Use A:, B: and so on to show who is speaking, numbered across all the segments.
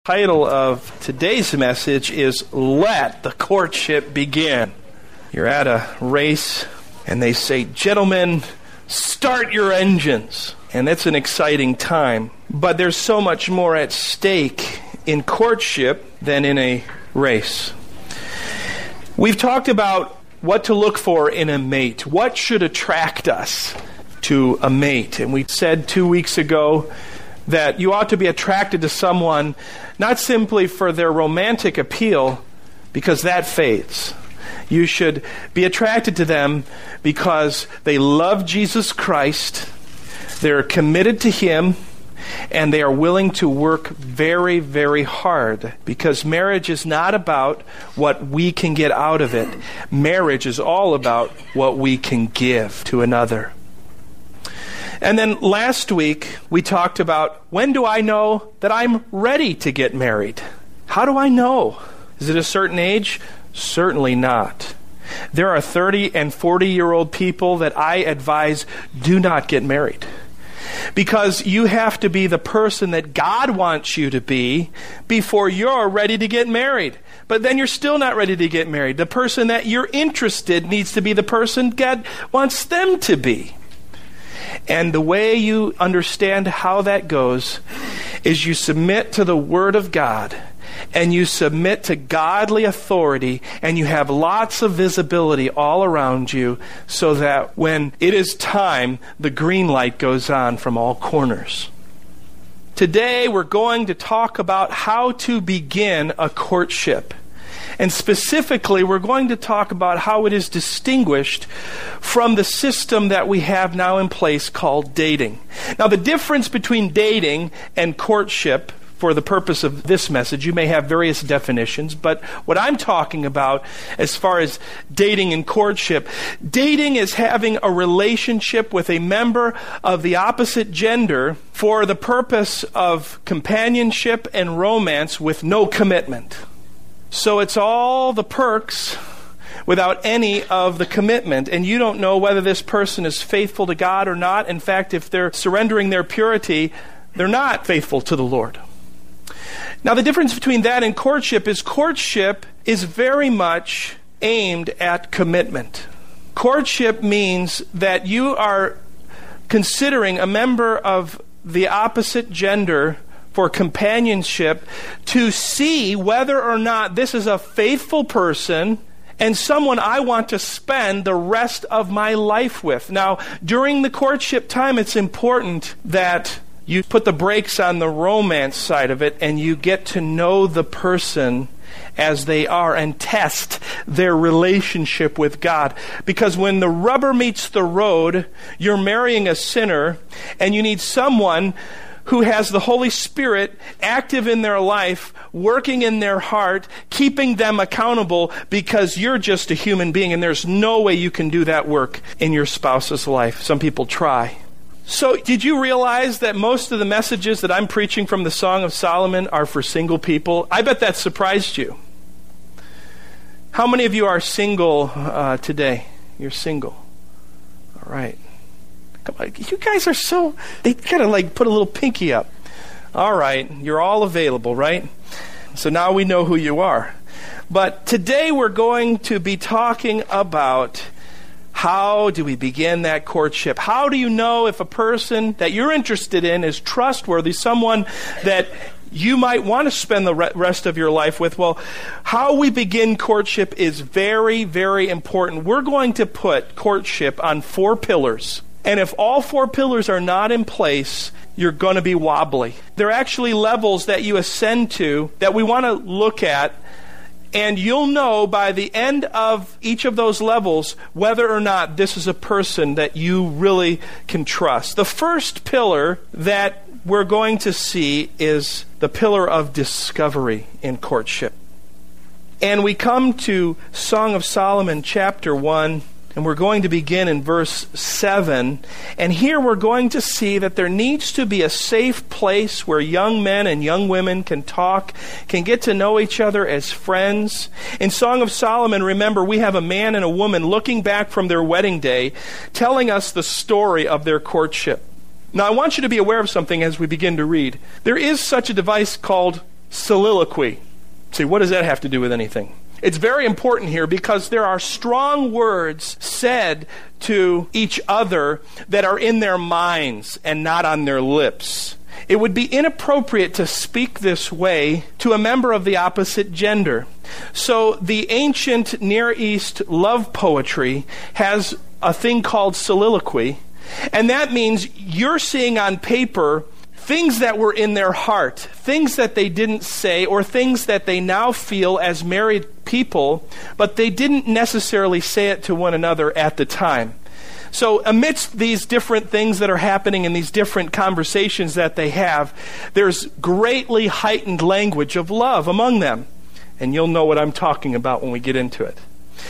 A: title of today's message is Let the Courtship Begin. You're at a race and they say, "Gentlemen, start your engines." And it's an exciting time. But there's so much more at stake in courtship than in a race. We've talked about what to look for in a mate. What should attract us to a mate? And we said 2 weeks ago that you ought to be attracted to someone not simply for their romantic appeal, because that fades. You should be attracted to them because they love Jesus Christ, they're committed to Him, and they are willing to work very, very hard. Because marriage is not about what we can get out of it. Marriage is all about what we can give to another. And then last week, we talked about, when do I know that I'm ready to get married? How do I know? Is it a certain age? Certainly not. There are 30 and 40-year-old people that I advise do not get married. Because you have to be the person that God wants you to be before you're ready to get married. But then you're still not ready to get married. The person that you're interested needs to be the person God wants them to be. And the way you understand how that goes is you submit to the Word of God, and you submit to godly authority, and you have lots of visibility all around you, so that when it is time, the green light goes on from all corners. Today we're going to talk about how to begin a courtship. And specifically, we're going to talk about how it is distinguished from the system that we have now in place called dating. Now, the difference between dating and courtship, for the purpose of this message, you may have various definitions, but what I'm talking about as far as dating and courtship, dating is having a relationship with a member of the opposite gender for the purpose of companionship and romance with no commitment. So it's all the perks without any of the commitment, and you don't know whether this person is faithful to God or not. In fact, if they're surrendering their purity, they're not faithful to the Lord. Now, the difference between that and courtship is very much aimed at commitment. Courtship means that you are considering a member of the opposite gender for companionship to see whether or not this is a faithful person and someone I want to spend the rest of my life with. Now, during the courtship time, it's important that you put the brakes on the romance side of it and you get to know the person as they are and test their relationship with God. Because when the rubber meets the road, you're marrying a sinner, and you need someone who has the Holy Spirit active in their life, working in their heart, keeping them accountable, because you're just a human being and there's no way you can do that work in your spouse's life. Some people try. So did you realize that most of the messages that I'm preaching from the Song of Solomon are for single people? I bet that surprised you. How many of you are single today? You're single. All right. Come on. You guys are so... They kind of like put a little pinky up. All right. You're all available, right? So now we know who you are. But today we're going to be talking about how do we begin that courtship? How do you know if a person that you're interested in is trustworthy, someone that you might want to spend the rest of your life with? Well, how we begin courtship is very, very important. We're going to put courtship on 4 pillars. And if all 4 pillars are not in place, you're going to be wobbly. There are actually levels that you ascend to that we want to look at. And you'll know by the end of each of those levels whether or not this is a person that you really can trust. The first pillar that we're going to see is the pillar of discovery in courtship. And we come to Song of Solomon chapter 1, and we're going to begin in verse 7. And here we're going to see that there needs to be a safe place where young men and young women can talk, can get to know each other as friends. In Song of Solomon, remember, we have a man and a woman looking back from their wedding day, telling us the story of their courtship. Now, I want you to be aware of something as we begin to read. There is such a device called soliloquy. See, what does that have to do with anything? It's very important here because there are strong words said to each other that are in their minds and not on their lips. It would be inappropriate to speak this way to a member of the opposite gender. So the ancient Near East love poetry has a thing called soliloquy, and that means you're seeing on paper things that were in their heart, things that they didn't say, or things that they now feel as married people, but they didn't necessarily say it to one another at the time. So amidst these different things that are happening in these different conversations that they have, there's greatly heightened language of love among them. And you'll know what I'm talking about when we get into it.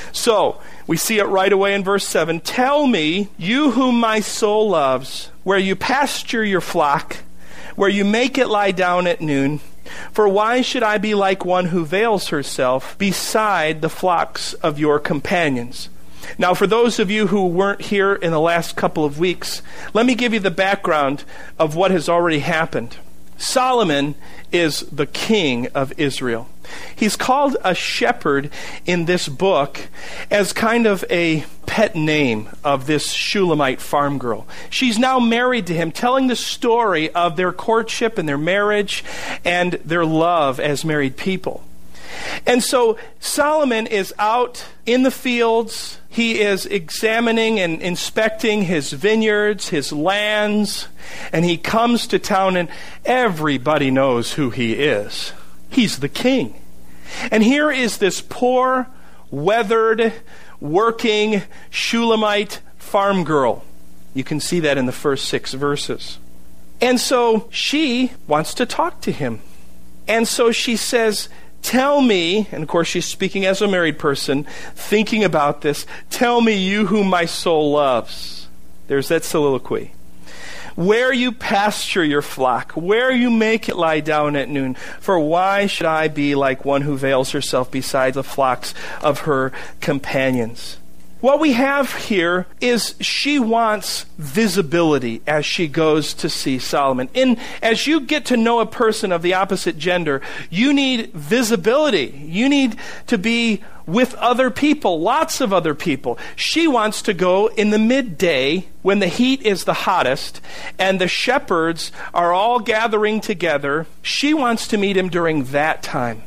A: So, we see it right away in verse 7. Tell me, you whom my soul loves, where you pasture your flock, where you make it lie down at noon. For why should I be like one who veils herself beside the flocks of your companions? Now, for those of you who weren't here in the last couple of weeks, let me give you the background of what has already happened. Solomon is the king of Israel. He's called a shepherd in this book as kind of a pet name of this Shulamite farm girl. She's now married to him, telling the story of their courtship and their marriage and their love as married people. And so Solomon is out in the fields. He is examining and inspecting his vineyards, his lands, and he comes to town and everybody knows who he is. He's the king. And here is this poor, weathered, working Shulamite farm girl. You can see that in the first 6 verses. And so she wants to talk to him. And so she says, tell me, and of course she's speaking as a married person, thinking about this, tell me, you whom my soul loves. There's that soliloquy. Where you pasture your flock, where you make it lie down at noon. For why should I be like one who veils herself beside the flocks of her companions? What we have here is she wants visibility as she goes to see Solomon. And as you get to know a person of the opposite gender, you need visibility. You need to be with other people, lots of other people. She wants to go in the midday when the heat is the hottest and the shepherds are all gathering together. She wants to meet him during that time.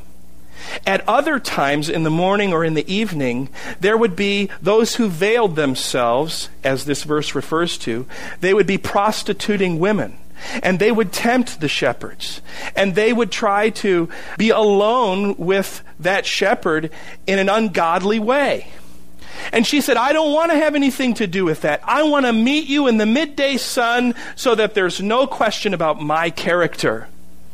A: At other times, in the morning or in the evening, there would be those who veiled themselves, as this verse refers to. They would be prostituting women, and they would tempt the shepherds, and they would try to be alone with that shepherd in an ungodly way. And she said, I don't want to have anything to do with that. I want to meet you in the midday sun so that there's no question about my character.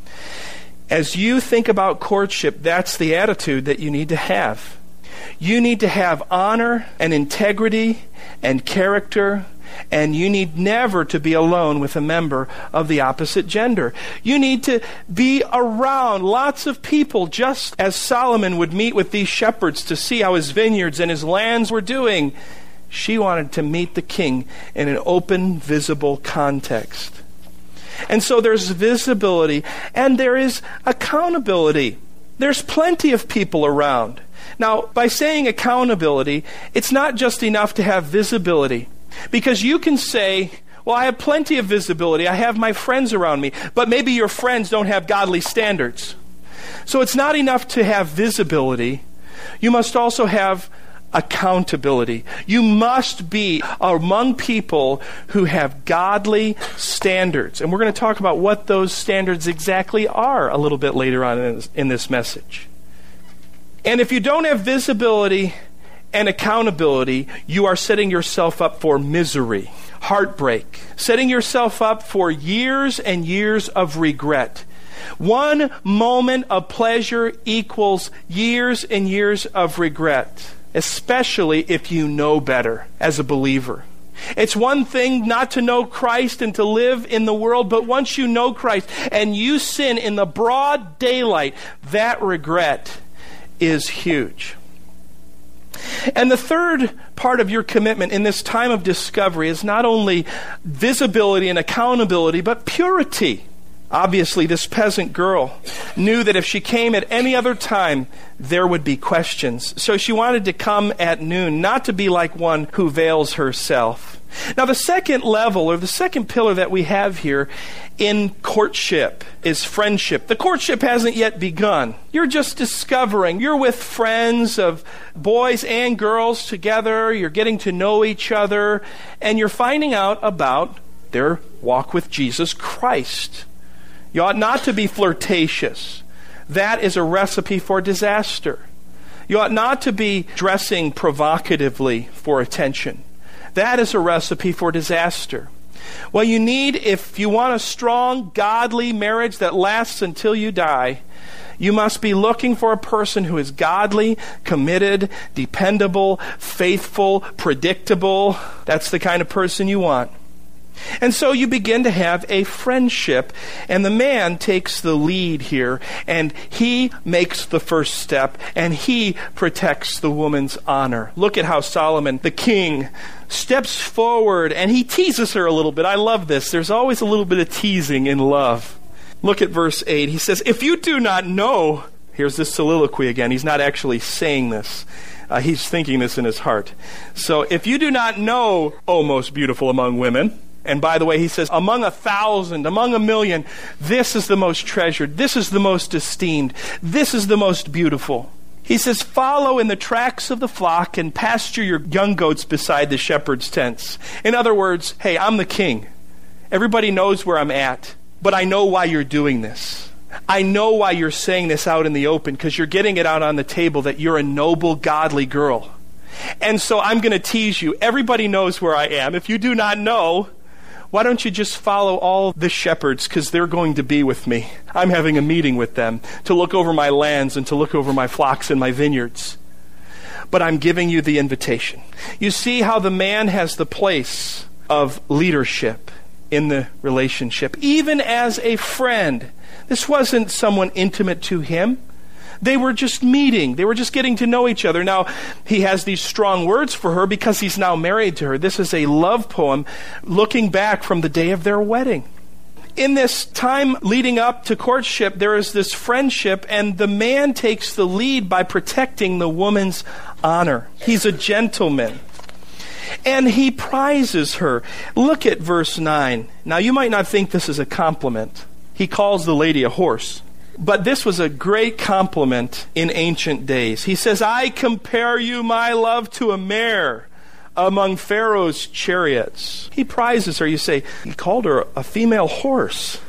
A: As you think about courtship, that's the attitude that you need to have. You need to have honor and integrity and character, and you need never to be alone with a member of the opposite gender. You need to be around lots of people, just as Solomon would meet with these shepherds to see how his vineyards and his lands were doing. She wanted to meet the king in an open, visible context. And so there's visibility and there is accountability. There's plenty of people around. Now, by saying accountability, it's not just enough to have visibility. Because you can say, well, I have plenty of visibility. I have my friends around me. But maybe your friends don't have godly standards. So it's not enough to have visibility. You must also have accountability. You must be among people who have godly standards. And we're going to talk about what those standards exactly are a little bit later on in this message. And if you don't have visibility and accountability, you are setting yourself up for misery, heartbreak, setting yourself up for years and years of regret. One moment of pleasure equals years and years of regret, especially if you know better as a believer. It's one thing not to know Christ and to live in the world, but once you know Christ and you sin in the broad daylight, that regret is huge. And the third part of your commitment in this time of discovery is not only visibility and accountability, but purity. Obviously, this peasant girl knew that if she came at any other time, there would be questions. So she wanted to come at noon, not to be like one who veils herself. Now, the second level, or the second pillar that we have here in courtship is friendship. The courtship hasn't yet begun. You're just discovering. You're with friends of boys and girls together. You're getting to know each other, and you're finding out about their walk with Jesus Christ. You ought not to be flirtatious. That is a recipe for disaster. You ought not to be dressing provocatively for attention. That is a recipe for disaster. Well, you need, if you want a strong, godly marriage that lasts until you die, you must be looking for a person who is godly, committed, dependable, faithful, predictable. That's the kind of person you want. And so you begin to have a friendship, and the man takes the lead here, and he makes the first step, and he protects the woman's honor. Look at how Solomon, the king, steps forward, and he teases her a little bit. I love this. There's always a little bit of teasing in love. Look at verse 8. He says, if you do not know, here's this soliloquy again. He's not actually saying this. He's thinking this in his heart. So, if you do not know, O most beautiful among women, and by the way, he says, among 1,000, among 1,000,000, this is the most treasured, this is the most esteemed, this is the most beautiful. He says, follow in the tracks of the flock and pasture your young goats beside the shepherd's tents. In other words, hey, I'm the king. Everybody knows where I'm at, but I know why you're doing this. I know why you're saying this out in the open, because you're getting it out on the table that you're a noble, godly girl. And so I'm going to tease you. Everybody knows where I am. If you do not know, why don't you just follow all the shepherds, because they're going to be with me. I'm having a meeting with them to look over my lands and to look over my flocks and my vineyards. But I'm giving you the invitation. You see how the man has the place of leadership in the relationship, even as a friend. This wasn't someone intimate to him. They were just meeting. They were just getting to know each other. Now, he has these strong words for her because he's now married to her. This is a love poem looking back from the day of their wedding. In this time leading up to courtship, there is this friendship, and the man takes the lead by protecting the woman's honor. He's a gentleman. And he prizes her. Look at verse 9. Now, you might not think this is a compliment. He calls the lady a horse. But this was a great compliment in ancient days. He says, I compare you, my love, to a mare among Pharaoh's chariots. He prizes her. You say, he called her a female horse.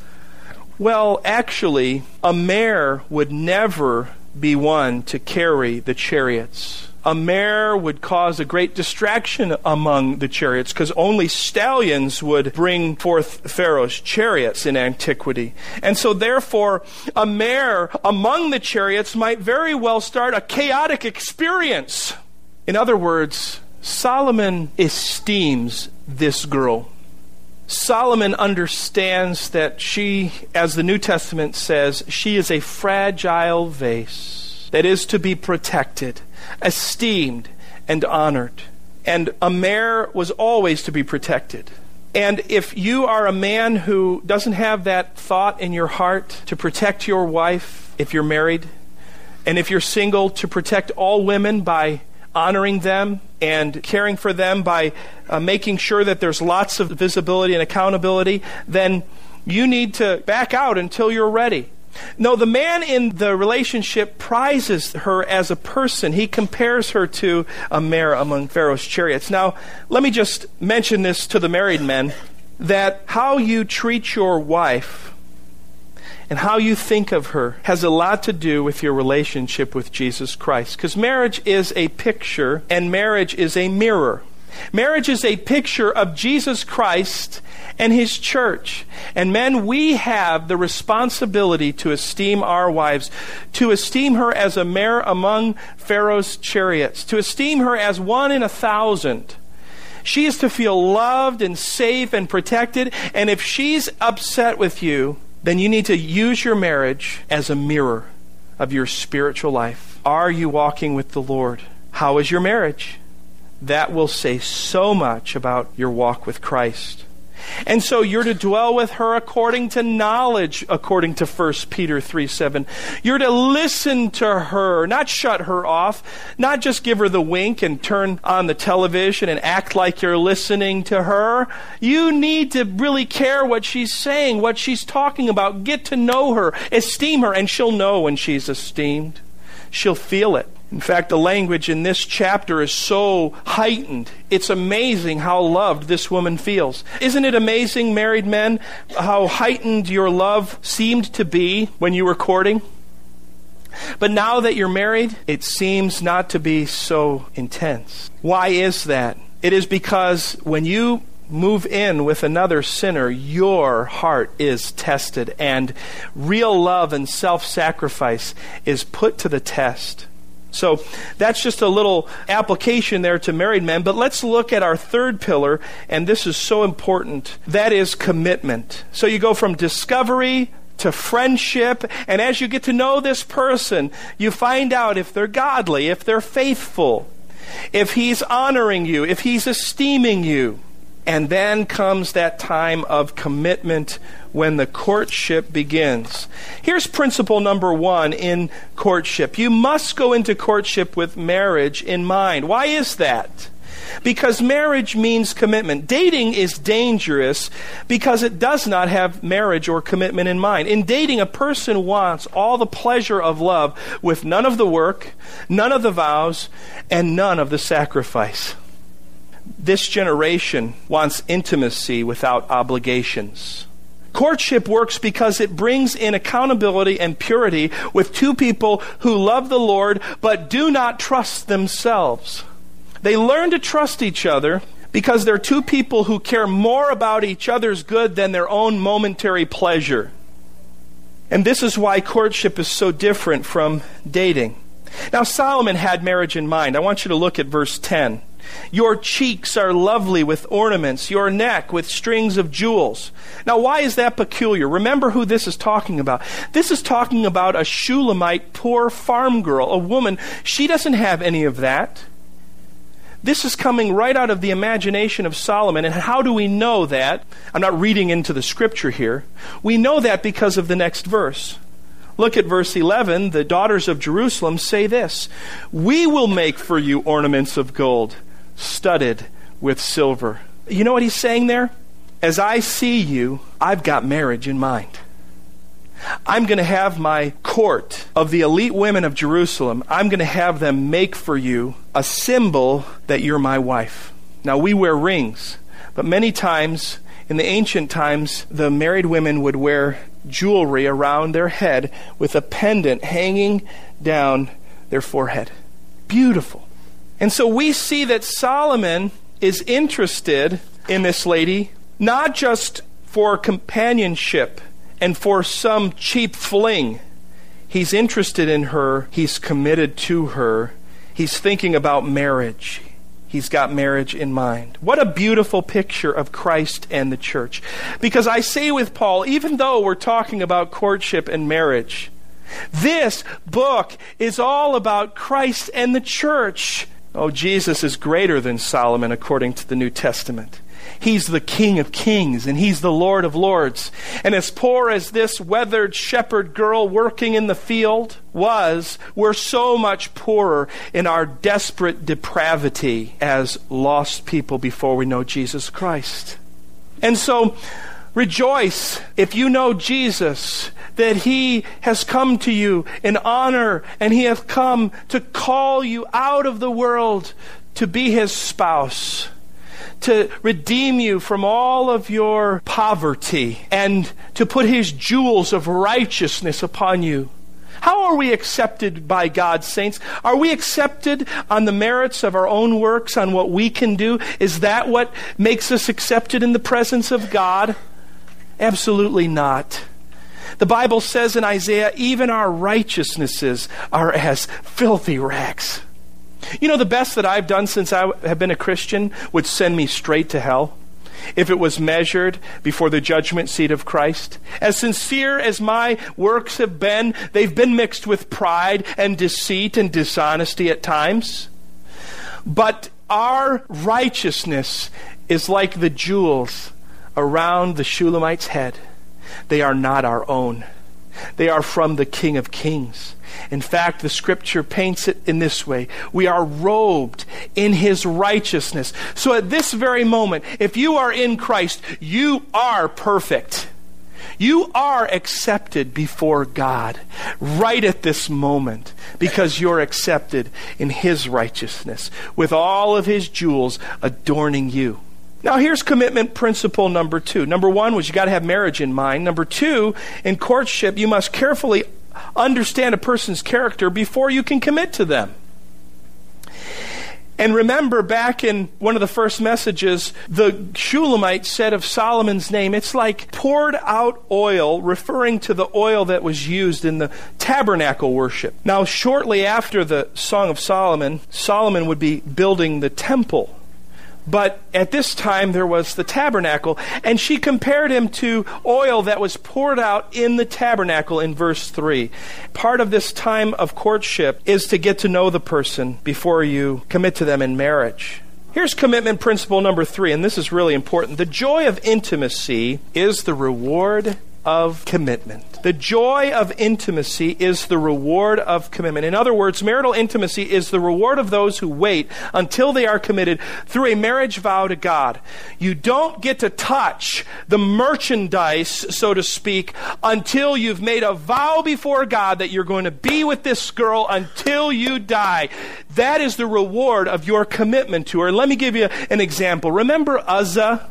A: Well, actually, a mare would never be one to carry the chariots. A mare would cause a great distraction among the chariots, because only stallions would bring forth Pharaoh's chariots in antiquity. And so therefore, a mare among the chariots might very well start a chaotic experience. In other words, Solomon esteems this girl. Solomon understands that she, as the New Testament says, she is a fragile vase that is to be protected, esteemed, and honored. And a mare was always to be protected. And if you are a man who doesn't have that thought in your heart to protect your wife if you're married, and if you're single, to protect all women by honoring them and caring for them by making sure that there's lots of visibility and accountability, then you need to back out until you're ready. No, the man in the relationship prizes her as a person. He compares her to a mare among Pharaoh's chariots. Now, let me just mention this to the married men, that how you treat your wife and how you think of her has a lot to do with your relationship with Jesus Christ. Because marriage is a picture and marriage is a mirror. Marriage is a picture of Jesus Christ and His church. And men, we have the responsibility to esteem our wives, to esteem her as a mare among Pharaoh's chariots, to esteem her as one in 1,000. She is to feel loved and safe and protected. And if she's upset with you, then you need to use your marriage as a mirror of your spiritual life. Are you walking with the Lord? How is your marriage? That will say so much about your walk with Christ. And so you're to dwell with her according to knowledge, according to 1 Peter 3:7. You're to listen to her, not shut her off, not just give her the wink and turn on the television and act like you're listening to her. You need to really care what she's saying, what she's talking about. Get to know her, esteem her, and she'll know when she's esteemed. She'll feel it. In fact, the language in this chapter is so heightened. It's amazing how loved this woman feels. Isn't it amazing, married men, how heightened your love seemed to be when you were courting? But now that you're married, it seems not to be so intense. Why is that? It is because when you move in with another sinner, your heart is tested, and real love and self-sacrifice is put to the test. So that's just a little application there to married men. But let's look at our third pillar, and this is so important. That is commitment. So you go from discovery to friendship, and as you get to know this person, you find out if they're godly, if they're faithful, if he's honoring you, if he's esteeming you. And then comes that time of commitment when the courtship begins. Here's principle number 1 in courtship. You must go into courtship with marriage in mind. Why is that? Because marriage means commitment. Dating is dangerous because it does not have marriage or commitment in mind. In dating, a person wants all the pleasure of love with none of the work, none of the vows, and none of the sacrifice. This generation wants intimacy without obligations. Courtship works because it brings in accountability and purity with two people who love the Lord but do not trust themselves. They learn to trust each other because they're two people who care more about each other's good than their own momentary pleasure. And this is why courtship is so different from dating. Now, Solomon had marriage in mind. I want you to look at verse 10. Your cheeks are lovely with ornaments, your neck with strings of jewels. Now, why is that peculiar? Remember who this is talking about. This is talking about a Shulamite poor farm girl, a woman. She doesn't have any of that. This is coming right out of the imagination of Solomon. And how do we know that? I'm not reading into the scripture here. We know that because of the next verse. Look at verse 11. The daughters of Jerusalem say this: we will make for you ornaments of gold, studded with silver. You know what he's saying there? As I see you, I've got marriage in mind. I'm going to have my court of the elite women of Jerusalem. I'm going to have them make for you a symbol that you're my wife. Now, we wear rings, but many times, in the ancient times, the married women would wear jewelry around their head with a pendant hanging down their forehead. Beautiful. And so we see that Solomon is interested in this lady, not just for companionship and for some cheap fling. He's interested in her. He's committed to her. He's thinking about marriage. He's got marriage in mind. What a beautiful picture of Christ and the church. Because I say with Paul, even though we're talking about courtship and marriage, this book is all about Christ and the church. Oh, Jesus is greater than Solomon according to the New Testament. He's the King of Kings, and He's the Lord of Lords. And as poor as this weathered shepherd girl working in the field was, we're so much poorer in our desperate depravity as lost people before we know Jesus Christ. And so, rejoice if you know Jesus, that He has come to you in honor, and He has come to call you out of the world to be His spouse, to redeem you from all of your poverty, and to put His jewels of righteousness upon you. How are we accepted by God, saints? Are we accepted on the merits of our own works, on what we can do? Is that what makes us accepted in the presence of God? Absolutely not. The Bible says in Isaiah, even our righteousnesses are as filthy rags. You know, the best that I've done since I have been a Christian would send me straight to hell if it was measured before the judgment seat of Christ. As sincere as my works have been, they've been mixed with pride and deceit and dishonesty at times. But our righteousness is like the jewels around the Shulamite's head, they are not our own. They are from the King of Kings. In fact, the scripture paints it in this way. We are robed in his righteousness. So at this very moment, if you are in Christ, you are perfect. You are accepted before God right at this moment because you're accepted in his righteousness with all of his jewels adorning you. Now here's commitment principle number 2. Number 1 was you got to have marriage in mind. Number 2, in courtship, you must carefully understand a person's character before you can commit to them. And remember, back in one of the first messages, the Shulamite said of Solomon's name, it's like poured out oil, referring to the oil that was used in the tabernacle worship. Now, shortly after the Song of Solomon, Solomon would be building the temple. But at this time, there was the tabernacle, and she compared him to oil that was poured out in the tabernacle in verse 3. Part of this time of courtship is to get to know the person before you commit to them in marriage. Here's commitment principle number 3, and this is really important. The joy of intimacy is the reward of commitment. The joy of intimacy is the reward of commitment. In other words, marital intimacy is the reward of those who wait until they are committed through a marriage vow to God. You don't get to touch the merchandise, so to speak, until you've made a vow before God that you're going to be with this girl until you die. That is the reward of your commitment to her. Let me give you an example. Remember Uzzah?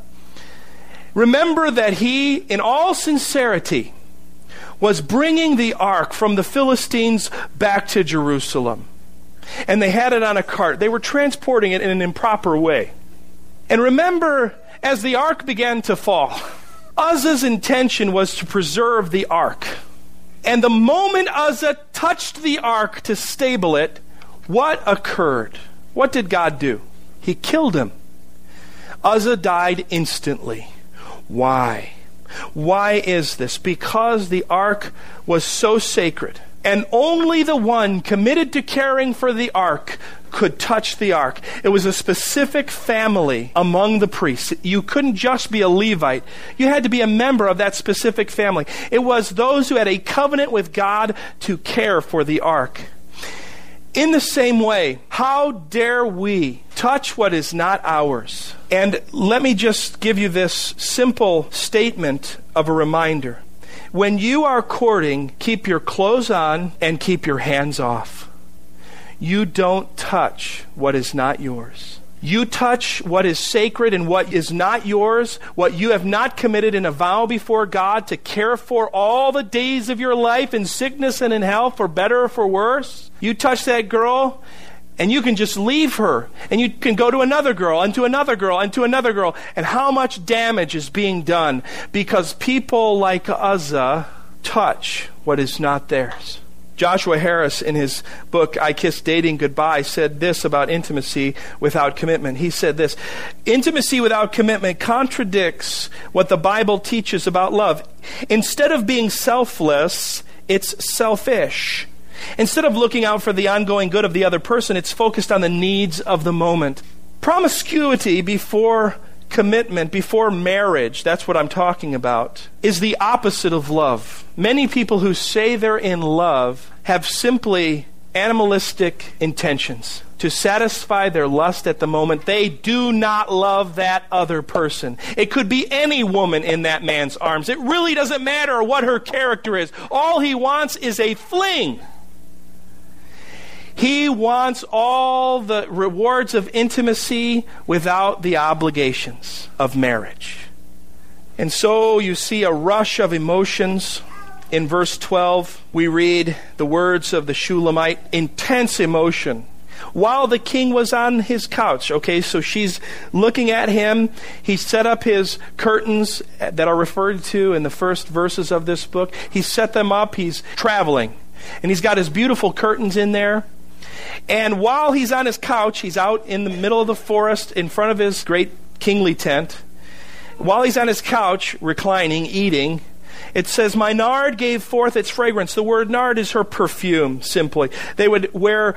A: Remember that he, in all sincerity, was bringing the ark from the Philistines back to Jerusalem. And they had it on a cart. They were transporting it in an improper way. And remember, as the ark began to fall, Uzzah's intention was to preserve the ark. And the moment Uzzah touched the ark to stable it, what occurred? What did God do? He killed him. Uzzah died instantly. Why? Why is this? Because the ark was so sacred, and only the one committed to caring for the ark could touch the ark. It was a specific family among the priests. You couldn't just be a Levite. You had to be a member of that specific family. It was those who had a covenant with God to care for the ark. In the same way, how dare we touch what is not ours? And let me just give you this simple statement of a reminder. When you are courting, keep your clothes on and keep your hands off. You don't touch what is not yours. You touch what is sacred and what is not yours, what you have not committed in a vow before God to care for all the days of your life in sickness and in health, for better or for worse. You touch that girl, and you can just leave her, and you can go to another girl, and to another girl, and to another girl. And how much damage is being done because people like Uzzah touch what is not theirs. Joshua Harris, in his book, I Kissed Dating Goodbye, said this about intimacy without commitment. He said this: intimacy without commitment contradicts what the Bible teaches about love. Instead of being selfless, it's selfish. Instead of looking out for the ongoing good of the other person, it's focused on the needs of the moment. Promiscuity before commitment, before marriage, that's what I'm talking about, is the opposite of love. Many people who say they're in love have simply animalistic intentions to satisfy their lust at the moment. They do not love that other person. It could be any woman in that man's arms. It really doesn't matter what her character is. All he wants is a fling. He wants all the rewards of intimacy without the obligations of marriage. And so you see a rush of emotions. In verse 12, we read the words of the Shulamite, intense emotion. While the king was on his couch. Okay, so she's looking at him. He set up his curtains that are referred to in the first verses of this book. He set them up. He's traveling. And he's got his beautiful curtains in there. And while he's on his couch, he's out in the middle of the forest in front of his great kingly tent. While he's on his couch, reclining, eating, it says, my nard gave forth its fragrance. The word nard is her perfume, simply. They would wear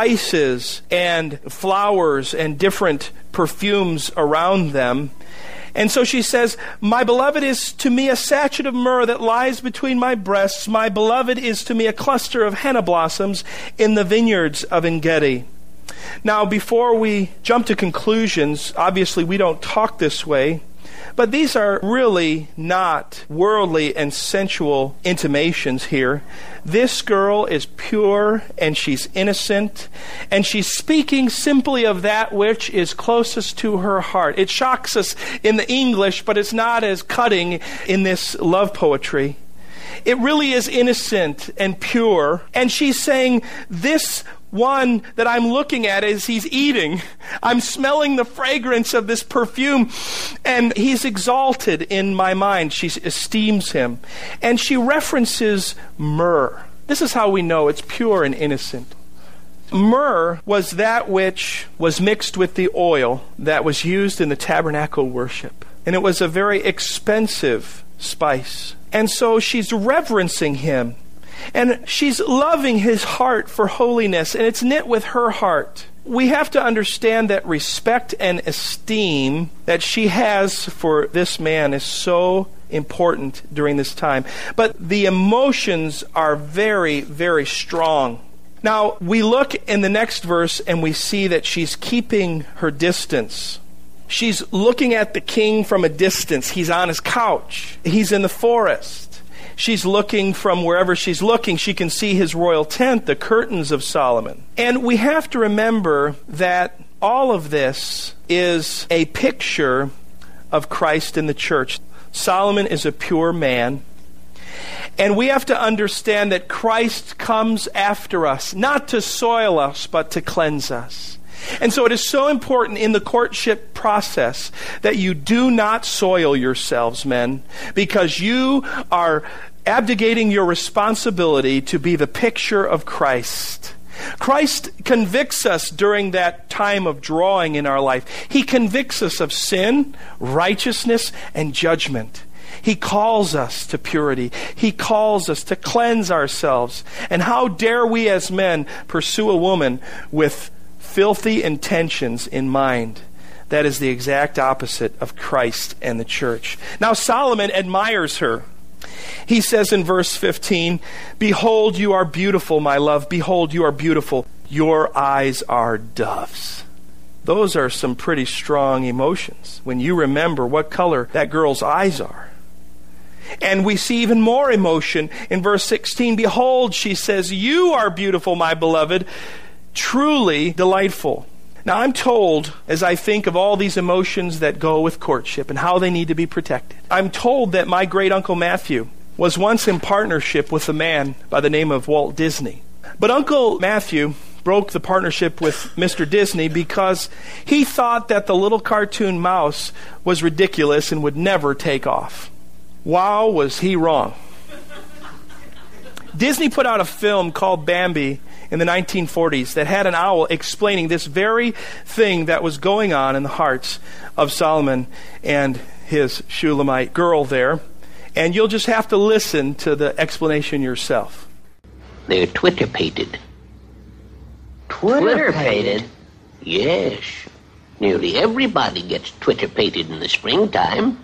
A: spices and flowers and different perfumes around them. And so she says, my beloved is to me a sachet of myrrh that lies between my breasts. My beloved is to me a cluster of henna blossoms in the vineyards of En-gedi. Now, before we jump to conclusions, obviously we don't talk this way, but these are really not worldly and sensual intimations here. This girl is pure and she's innocent, and she's speaking simply of that which is closest to her heart. It shocks us in the English, but it's not as cutting in this love poetry. It really is innocent and pure, and she's saying, this one that I'm looking at as he's eating, I'm smelling the fragrance of this perfume, and he's exalted in my mind. She esteems him. And she references myrrh. This is how we know it's pure and innocent. Myrrh was that which was mixed with the oil that was used in the tabernacle worship. And it was a very expensive spice. And so she's reverencing him. And she's loving his heart for holiness, and it's knit with her heart. We have to understand that respect and esteem that she has for this man is so important during this time. But the emotions are very, very strong. Now, we look in the next verse and we see that she's keeping her distance. She's looking at the king from a distance. He's on his couch. He's in the forest. She's looking from wherever she's looking. She can see his royal tent, the curtains of Solomon. And we have to remember that all of this is a picture of Christ in the church. Solomon is a pure man. And we have to understand that Christ comes after us, not to soil us, but to cleanse us. And so it is so important in the courtship process that you do not soil yourselves, men, because you are abdicating your responsibility to be the picture of Christ. Christ convicts us during that time of drawing in our life. He convicts us of sin, righteousness, and judgment. He calls us to purity. He calls us to cleanse ourselves. And how dare we as men pursue a woman with filthy intentions in mind? That is the exact opposite of Christ and the church. Now Solomon admires her. He says in verse 15, behold, you are beautiful, my love. Behold, you are beautiful. Your eyes are doves. Those are some pretty strong emotions when you remember what color that girl's eyes are. And we see even more emotion in verse 16. Behold, she says, you are beautiful, my beloved. Truly delightful. Now I'm told, as I think of all these emotions that go with courtship and how they need to be protected, I'm told that my great Uncle Matthew was once in partnership with a man by the name of Walt Disney. But Uncle Matthew broke the partnership with Mr. Disney because he thought that the little cartoon mouse was ridiculous and would never take off. Wow, was he wrong. Disney put out a film called Bambi in the 1940s that had an owl explaining this very thing that was going on in the hearts of Solomon and his Shulamite girl there. And you'll just have to listen to the explanation yourself.
B: They're Twitter-pated.
C: Twitter-pated?
B: Yes. Nearly everybody gets Twitter-pated in the springtime.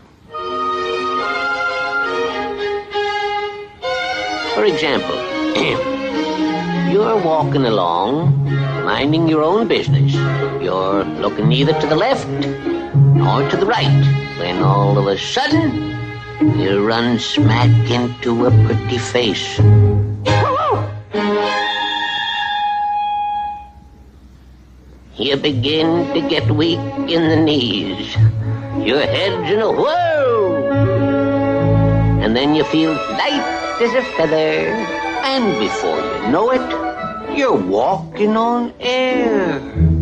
B: For example, you're walking along, minding your own business. You're looking neither to the left nor to the right, when all of a sudden, you run smack into a pretty face. You begin to get weak in the knees. Your head's in a whirl. And then you feel light as a feather, and before you know it, you're walking on air.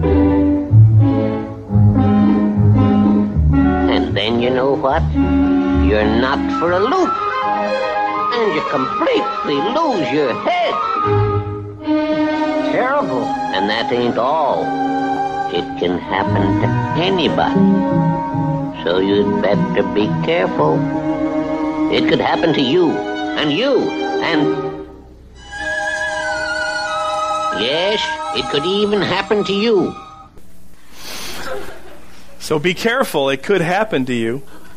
B: And then you know what? You're knocked for a loop, and you completely lose your head.
C: Terrible.
B: And that ain't all. It can happen to anybody. So you'd better be careful. It could happen to you, and you, and... yes, it could even happen to you.
A: So be careful, it could happen to you.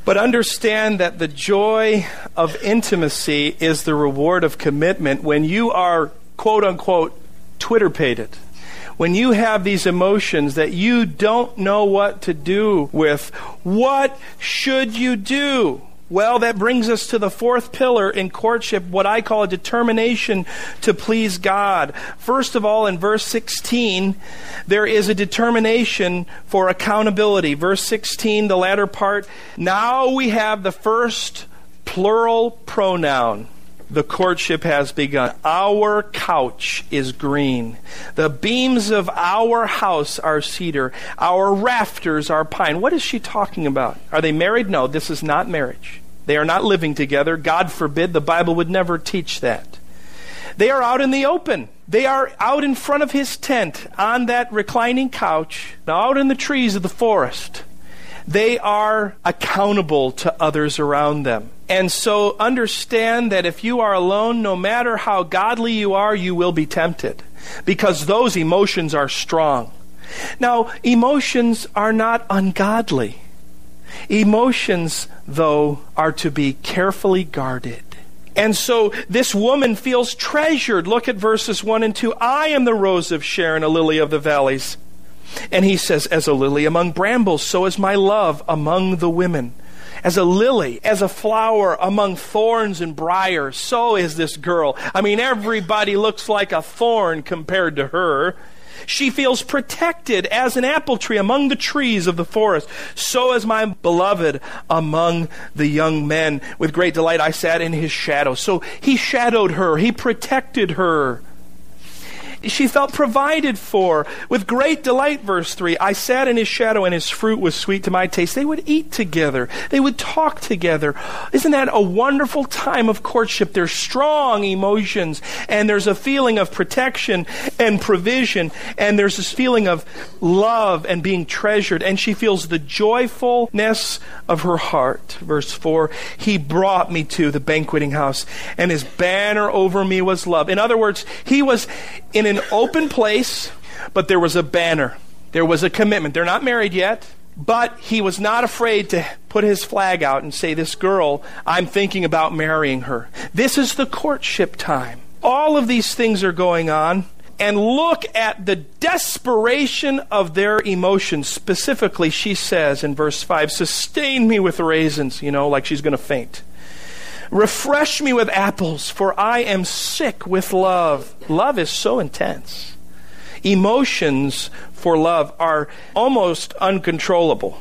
A: But understand that the joy of intimacy is the reward of commitment when you are, quote-unquote, Twitter-pated. When you have these emotions that you don't know what to do with. What should you do? Well, that brings us to the fourth pillar in courtship, what I call a determination to please God. First of all, in verse 16, there is a determination for accountability. Verse 16, the latter part, now we have the first plural pronoun. The courtship has begun. Our couch is green. The beams of our house are cedar. Our rafters are pine. What is she talking about? Are they married? No, this is not marriage. They are not living together. God forbid, the Bible would never teach that. They are out in the open. They are out in front of his tent on that reclining couch, out in the trees of the forest. They are accountable to others around them. And so understand that if you are alone, no matter how godly you are, you will be tempted, because those emotions are strong. Now, emotions are not ungodly. Emotions, though, are to be carefully guarded. And so this woman feels treasured. Look at verses 1 and 2. I am the rose of Sharon, a lily of the valleys. And he says, as a lily among brambles, so is my love among the women. As a lily, as a flower among thorns and briars, so is this girl. I mean, everybody looks like a thorn compared to her. She feels protected as an apple tree among the trees of the forest. So is my beloved among the young men. With great delight I sat in his shadow. So he shadowed her. He protected her. She felt provided for. With great delight, verse 3, I sat in his shadow and his fruit was sweet to my taste. They would eat together. They would talk together. Isn't that a wonderful time of courtship? There's strong emotions, and there's a feeling of protection and provision, and there's this feeling of love and being treasured, and she feels the joyfulness of her heart. Verse 4, he brought me to the banqueting house, and his banner over me was love. In other words, he was in an open place, but there was a banner. There was a commitment. They're not married yet, but he was not afraid to put his flag out and say, this girl, I'm thinking about marrying her. This is the courtship time. All of these things are going on, and look at the desperation of their emotions. Specifically, she says in verse 5, sustain me with raisins, like she's going to faint. Refresh me with apples, for I am sick with love. Love is so intense. Emotions for love are almost uncontrollable.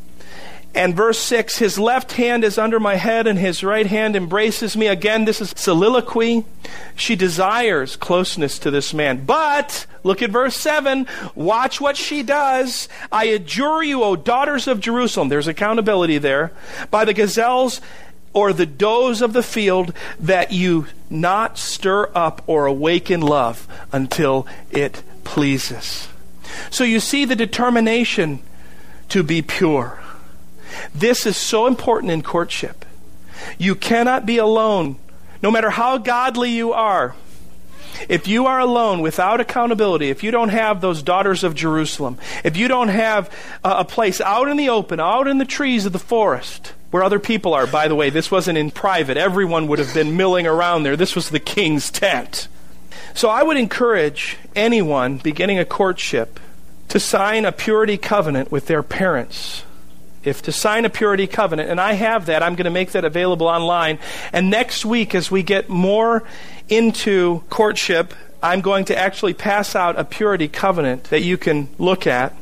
A: And verse 6, his left hand is under my head and his right hand embraces me. Again, this is soliloquy. She desires closeness to this man. But, look at verse 7, watch what she does. I adjure you, O daughters of Jerusalem. There's accountability there. By the gazelles or the does of the field, that you not stir up or awaken love until it pleases. So you see the determination to be pure. This is so important in courtship. You cannot be alone, no matter how godly you are. If you are alone without accountability, if you don't have those daughters of Jerusalem, if you don't have a place out in the open, out in the trees of the forest, where other people are. By the way, this wasn't in private. Everyone would have been milling around there. This was the king's tent. So I would encourage anyone beginning a courtship to sign a purity covenant with their parents. If to sign a purity covenant, and I have that, I'm going to make that available online. And next week, as we get more into courtship, I'm going to actually pass out a purity covenant that you can look at.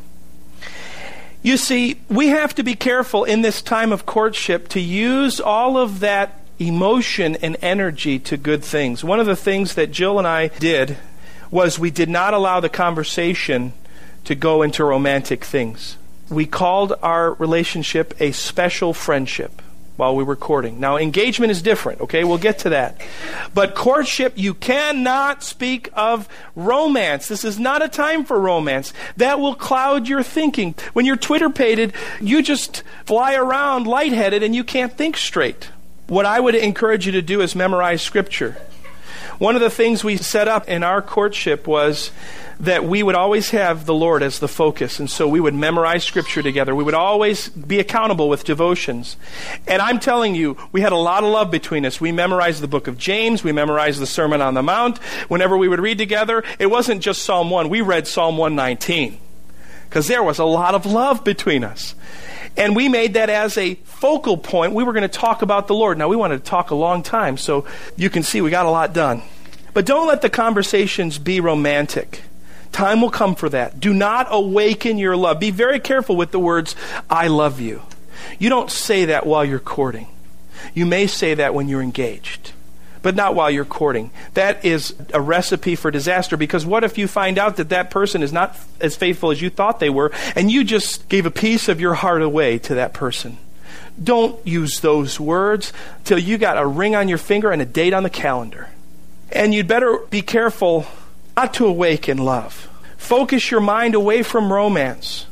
A: You see, we have to be careful in this time of courtship to use all of that emotion and energy to good things. One of the things that Jill and I did was we did not allow the conversation to go into romantic things. We called our relationship a special friendship while we were courting. Now, engagement is different, okay? We'll get to that. But courtship, you cannot speak of romance. This is not a time for romance. That will cloud your thinking. When you're Twitter-pated, you just fly around lightheaded and you can't think straight. What I would encourage you to do is memorize Scripture. One of the things we set up in our courtship was that we would always have the Lord as the focus. And so we would memorize Scripture together. We would always be accountable with devotions. And I'm telling you, we had a lot of love between us. We memorized the book of James. We memorized the Sermon on the Mount. Whenever we would read together, it wasn't just Psalm 1. We read Psalm 119 because there was a lot of love between us. And we made that as a focal point. We were going to talk about the Lord. Now, we wanted to talk a long time, so you can see we got a lot done. But don't let the conversations be romantic. Time will come for that. Do not awaken your love. Be very careful with the words, I love you. You don't say that while you're courting. You may say that when you're engaged, but not while you're courting. That is a recipe for disaster, because what if you find out that that person is not as faithful as you thought they were, and you just gave a piece of your heart away to that person? Don't use those words till you got a ring on your finger and a date on the calendar. And you'd better be careful not to awaken love. Focus your mind away from romance.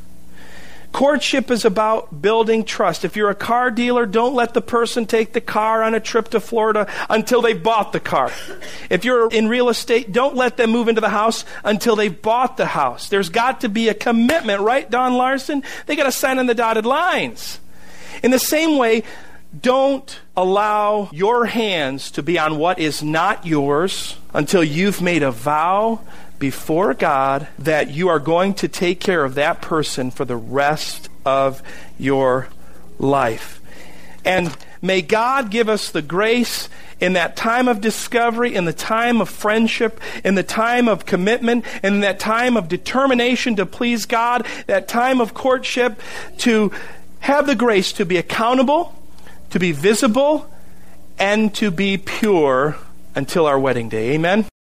A: Courtship is about building trust. If you're a car dealer, don't let the person take the car on a trip to Florida until they've bought the car. If you're in real estate, don't let them move into the house until they've bought the house. There's got to be a commitment, right, Don Larson? They got to sign on the dotted lines. In the same way, don't allow your hands to be on what is not yours until you've made a vow before God that you are going to take care of that person for the rest of your life. And may God give us the grace in that time of discovery, in the time of friendship, in the time of commitment, in that time of determination to please God, that time of courtship, to have the grace to be accountable, to be visible, and to be pure until our wedding day. Amen?